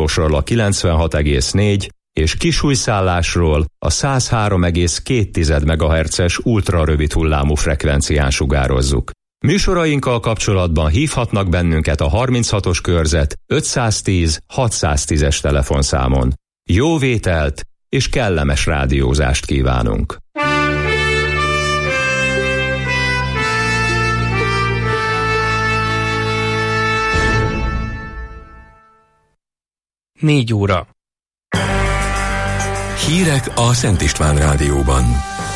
a 96,4 és kisújszállásról a 103,2 MHz-es ultrarövid hullámú frekvencián sugározzuk. Műsorainkkal kapcsolatban hívhatnak bennünket a 36-os körzet 510 610-es telefonszámon. Jó vételt és kellemes rádiózást kívánunk! Négy óra. Hírek a Szent István Rádióban.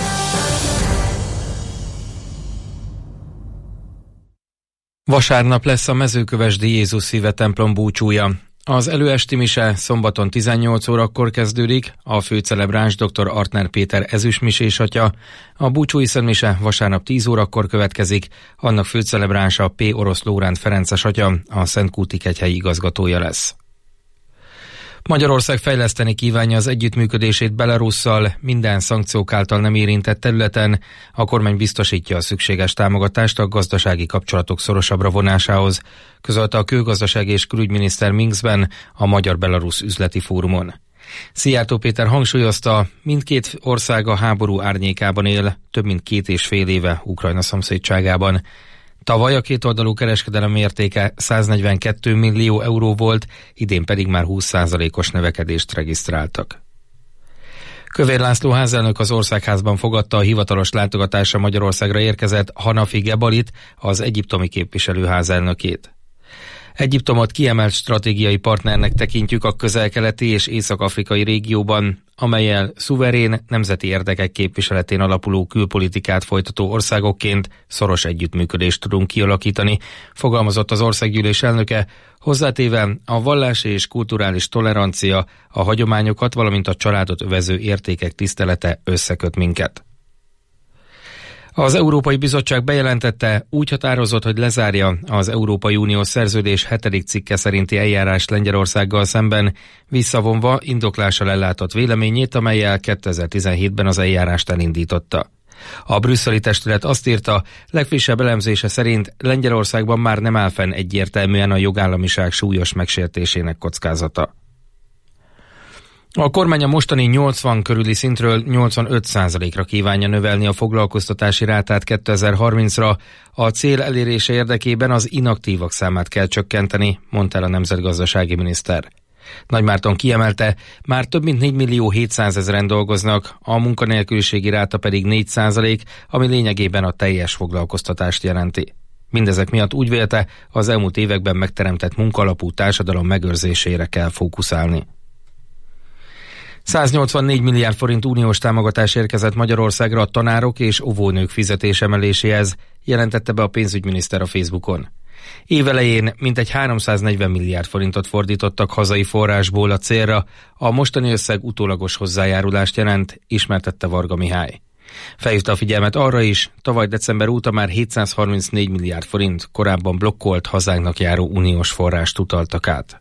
Vasárnap lesz a Mezőkövesdi Jézus Szíve templom búcsúja. Az előesti mise szombaton 18 órakor kezdődik, a főcelebráns dr. Artner Péter ezüstmisés atya, a búcsúi szentmise vasárnap 10 órakor következik, annak főcelebránsa P. Orosz Lóránt Ferences atya, a Szentkúti kegyhelyi igazgatója lesz. Magyarország fejleszteni kívánja az együttműködését Belarusszal minden szankciók által nem érintett területen, a kormány biztosítja a szükséges támogatást a gazdasági kapcsolatok szorosabbra vonásához, közölte a külgazdasági és külügyminiszter Minskben a Magyar-Belarusz üzleti fórumon. Szijjártó Péter hangsúlyozta, mindkét ország a háború árnyékában él, több mint 2,5 éve Ukrajna szomszédságában. Tavaly a kétoldalú kereskedelem mértéke 142 millió euró volt, idén pedig már 20%-os növekedést regisztráltak. Kövér László házelnök az Országházban fogadta a hivatalos látogatásra Magyarországra érkezett Hanafi Gebalit, az egyiptomi képviselőház elnökét. Egyiptomot kiemelt stratégiai partnernek tekintjük a közel-keleti és észak-afrikai régióban, amellyel szuverén, nemzeti érdekek képviseletén alapuló külpolitikát folytató országokként szoros együttműködést tudunk kialakítani, fogalmazott az országgyűlés elnöke, hozzátéve a vallási és kulturális tolerancia, a hagyományokat, valamint a családot övező értékek tisztelete összeköt minket. Az Európai Bizottság bejelentette, úgy határozott, hogy lezárja az Európai Unió szerződés 7. cikke szerinti eljárást Lengyelországgal szemben, visszavonva indoklással ellátott véleményét, amellyel 2017-ben az eljárást elindította. A brüsszeli testület azt írta, legfrissebb elemzése szerint Lengyelországban már nem áll fenn egyértelműen a jogállamiság súlyos megsértésének kockázata. A kormány a mostani 80 körüli szintről 85%-ra kívánja növelni a foglalkoztatási rátát 2030-ra. A cél elérése érdekében az inaktívak számát kell csökkenteni, mondta el a nemzetgazdasági miniszter. Nagymárton kiemelte, már több mint 4 millió 700 ezeren dolgoznak, a munkanélküliségi ráta pedig 4%, ami lényegében a teljes foglalkoztatást jelenti. Mindezek miatt úgy vélte, az elmúlt években megteremtett munkalapú társadalom megőrzésére kell fókuszálni. 184 milliárd forint uniós támogatás érkezett Magyarországra a tanárok és óvónők fizetésemeléséhez, jelentette be a pénzügyminiszter a Facebookon. Évelején mintegy 340 milliárd forintot fordítottak hazai forrásból a célra, a mostani összeg utólagos hozzájárulást jelent, ismertette Varga Mihály. Felhívta a figyelmet arra is, tavaly december óta már 734 milliárd forint korábban blokkolt hazánknak járó uniós forrást utaltak át.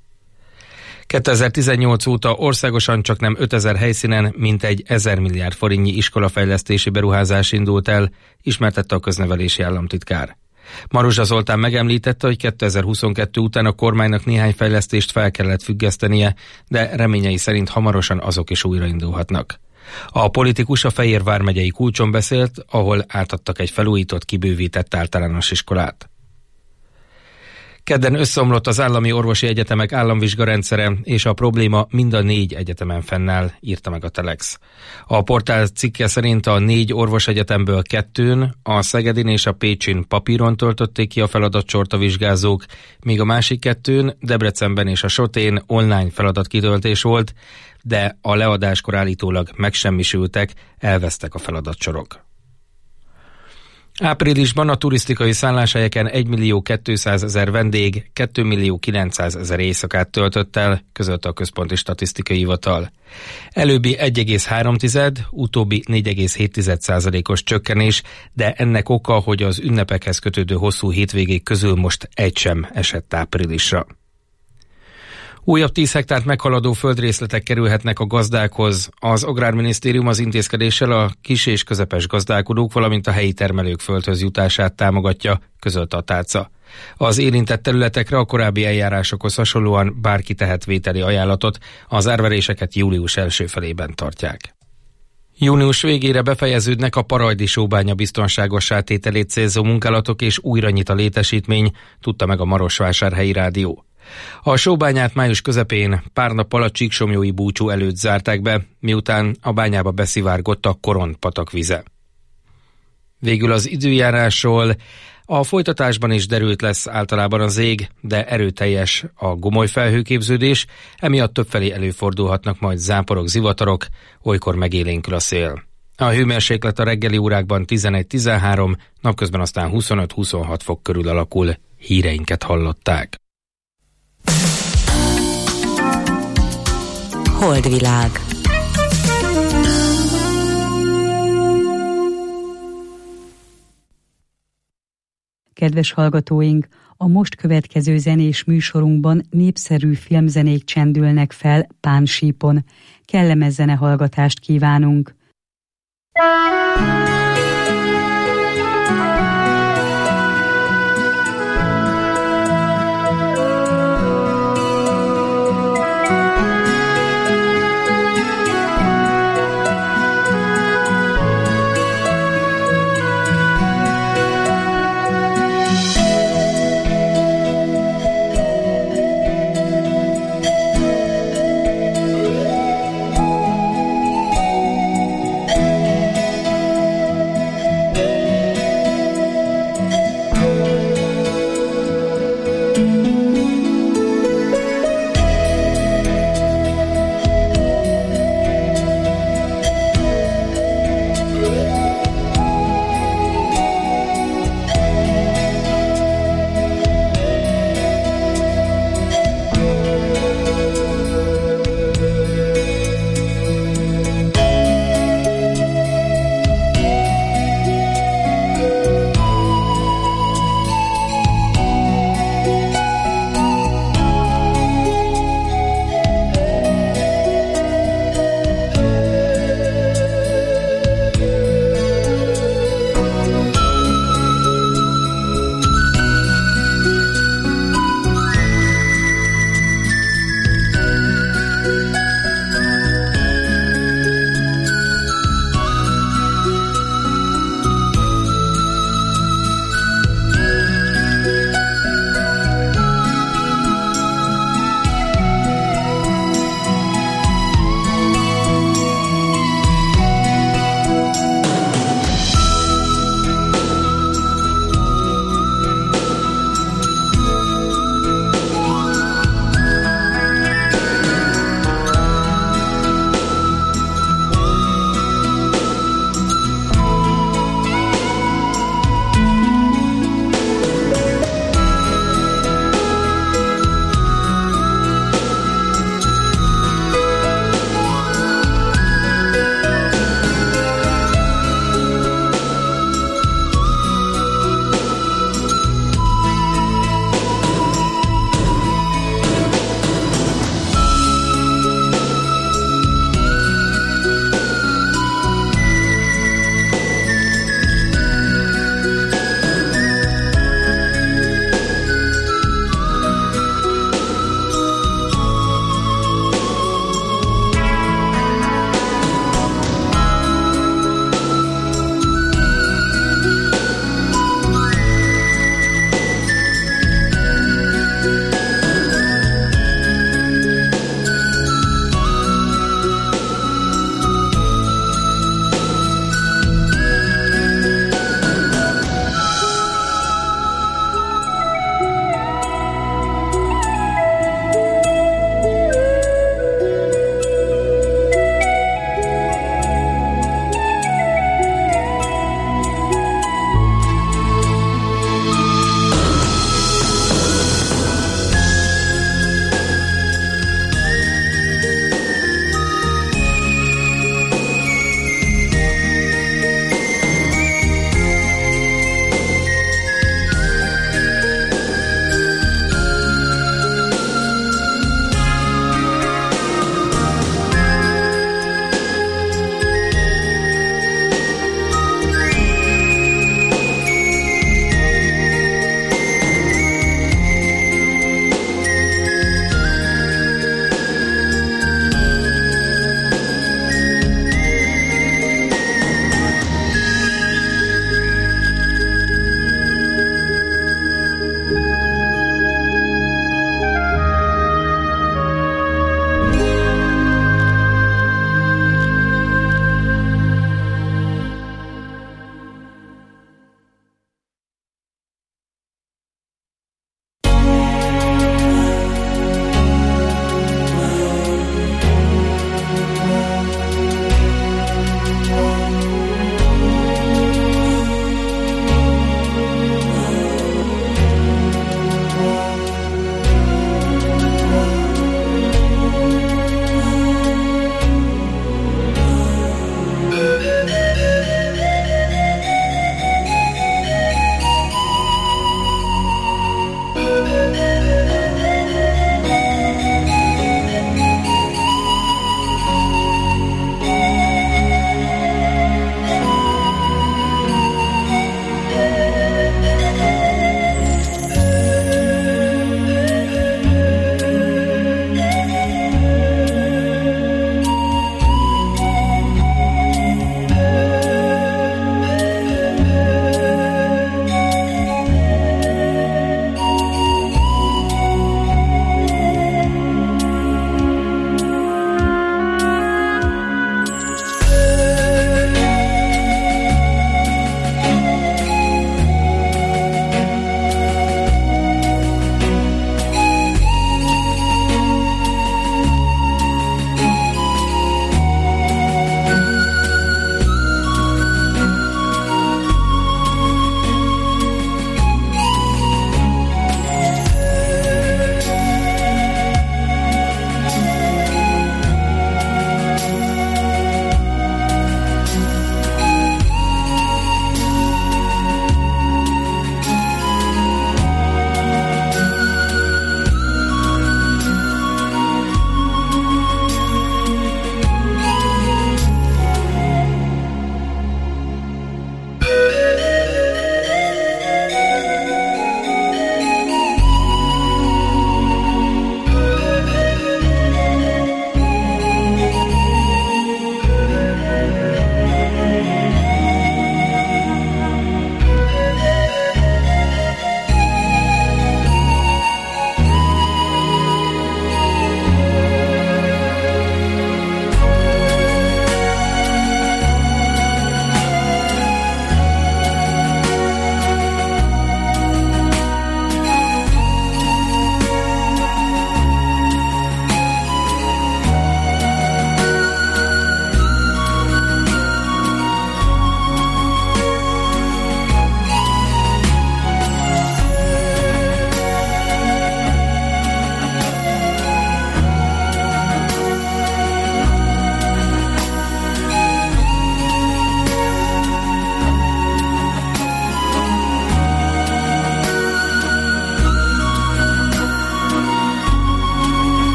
2018 óta országosan csaknem 5000 helyszínen mintegy 1000 milliárd forintnyi iskolafejlesztési beruházás indult el, ismertette a köznevelési államtitkár. Maruzsa Zoltán megemlítette, hogy 2022 után a kormánynak néhány fejlesztést fel kellett függesztenie, de reményei szerint hamarosan azok is újraindulhatnak. A politikus a Fejér vármegyei Kulcson beszélt, ahol átadtak egy felújított, kibővített általános iskolát. Kedden összeomlott az állami orvosi egyetemek államvizsgarendszere, és a probléma mind a 4 egyetemen fennáll, írta meg a Telex. A portál cikke szerint a 4 orvosegyetemből 2-n, a Szegedin és a Pécsin papíron töltötték ki a feladatsort a vizsgázók, míg a másik 2-n, Debrecenben és a Sotén online feladatkitöltés volt, de a leadáskor állítólag megsemmisültek, elvesztek a feladatsorok. Áprilisban a turisztikai szálláshelyeken 1 millió 200 ezer vendég 2 millió 900 ezer éjszakát töltött el, közölte a Központi Statisztikai Hivatal. Előbbi 1,3, utóbbi 4,7%-os csökkenés, de ennek oka, hogy az ünnepekhez kötődő hosszú hétvégék közül most egy sem esett áprilisra. Újabb 10 hektárt meghaladó földrészletek kerülhetnek a gazdákhoz. Az Agrárminisztérium az intézkedéssel a kis és közepes gazdálkodók, valamint a helyi termelők földhöz jutását támogatja, közölte a tárca. Az érintett területekre a korábbi eljárásokhoz hasonlóan bárki tehet vételi ajánlatot, az árveréseket július első felében tartják. Június végére befejeződnek a Parajdi sóbánya biztonságossá tételét célzó munkálatok, és újra nyit a létesítmény, tudta meg a Marosvásárhelyi Rádió. A sóbányát május közepén pár nappal a Csíksomlyói búcsú előtt zárták be, miután a bányába beszivárgott a Koront patak vize. Végül az időjárásról. A folytatásban is derült lesz általában az ég, de erőteljes a gomoly felhőképződés, emiatt többfelé előfordulhatnak majd záporok, zivatarok, olykor megélénkül a szél. A hőmérséklet a reggeli órákban 11-13, napközben aztán 25-26 fok körül alakul. Híreinket hallották. Holdvilág. Kedves hallgatóink, a most következő zenés műsorunkban népszerű filmzenék csendülnek fel Pánsípon. Kellemes zenehallgatást kívánunk!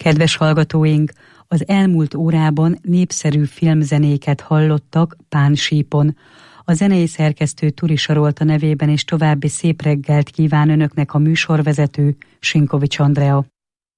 Kedves hallgatóink, az elmúlt órában népszerű filmzenéket hallottak Pánsípon. A zenei szerkesztő Turi Sarolta nevében és további szép reggelt kíván önöknek a műsorvezető Sinkovics Andrea.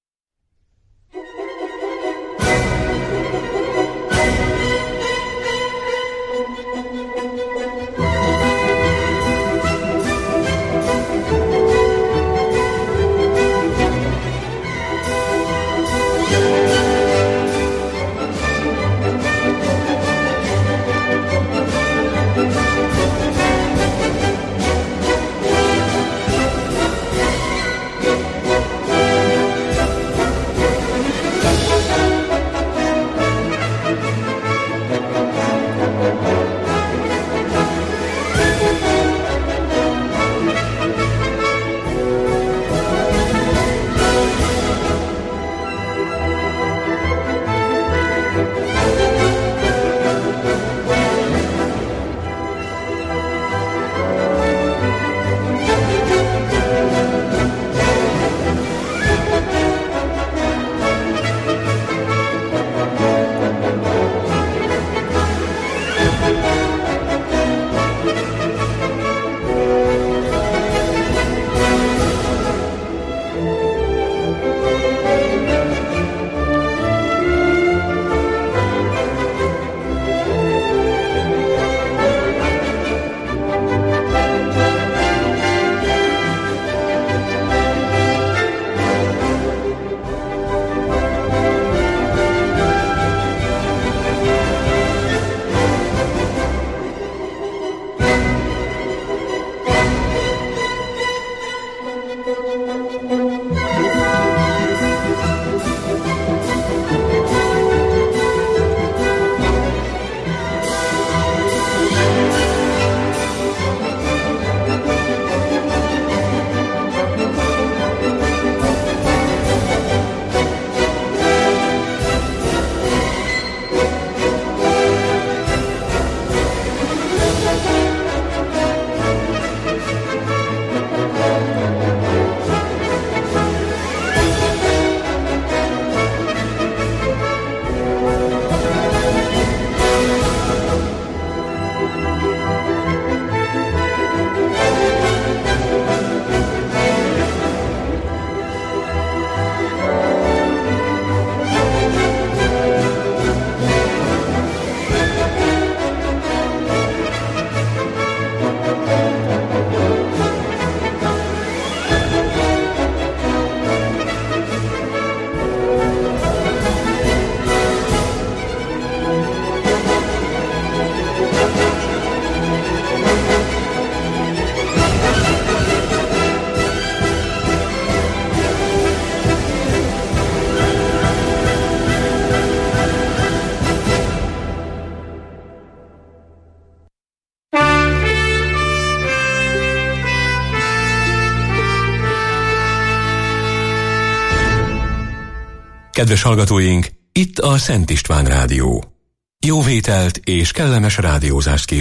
Kedves hallgatóink, itt a Szent István Rádió. Jó vételt és kellemes rádiózást kívánok!